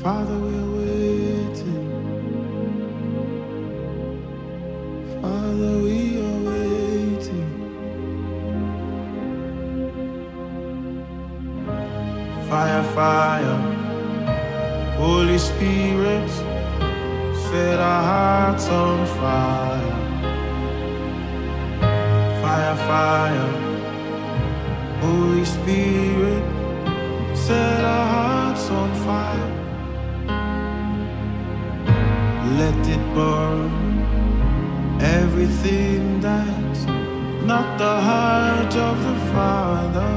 Father, we're waiting. Father, we are waiting. Fire, fire, Holy Spirit, set our hearts on fire. Fire, fire, Holy Spirit, set our hearts on fire. Let it burn everything that's not the heart of the Father.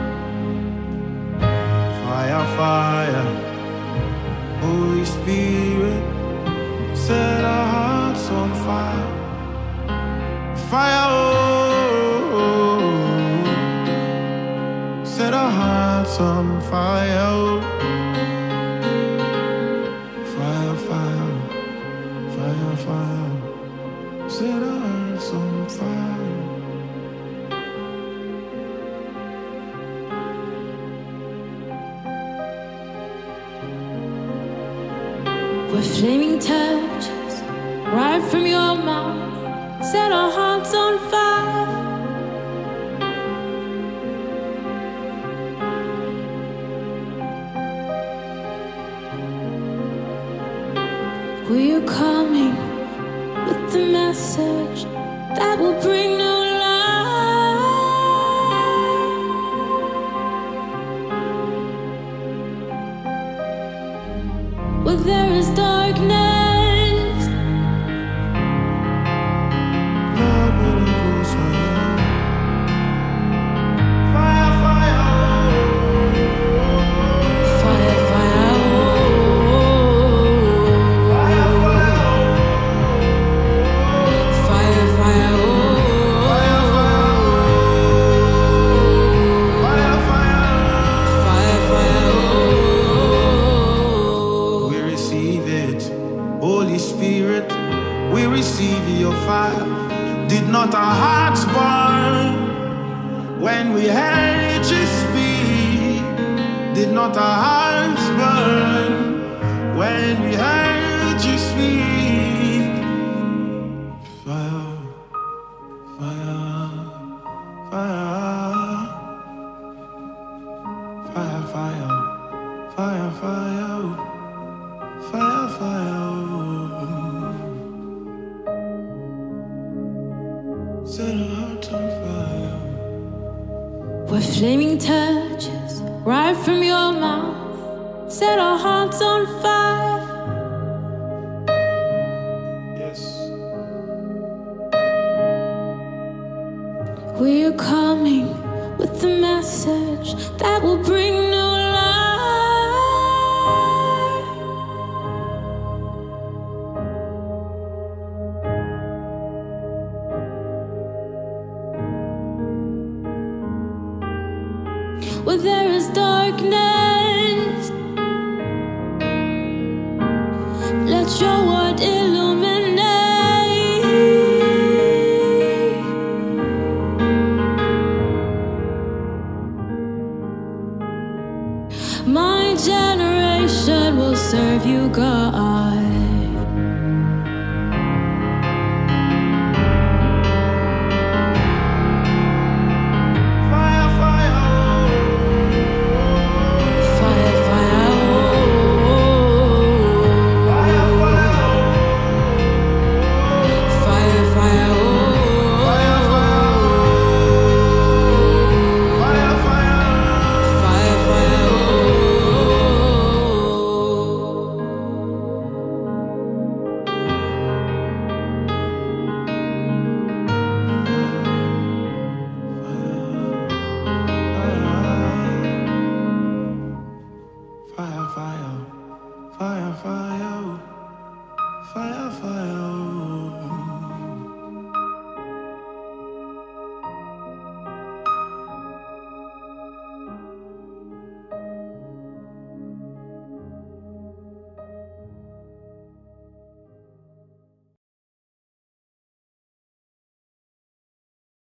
Fire, fire, Holy Spirit, set our hearts on fire. Fire, oh, set our hearts on fire. Oh. Fire, fire, fire, fire, set our hearts on fire. With flaming touches right from your mouth, set our hearts on fire. We are coming with the message that will bring new life. Where there is darkness, did not our hearts burn when we heard you speak? Did not our hearts burn when we heard you speak? Fire, fire, fire, fire, fire, fire, fire, fire, fire. Set our hearts on fire. With flaming touches right from your mouth, set our hearts on fire. Yes. We are coming with the message that will bring new life. Where there is darkness, let your word illuminate. My generation will serve you, God.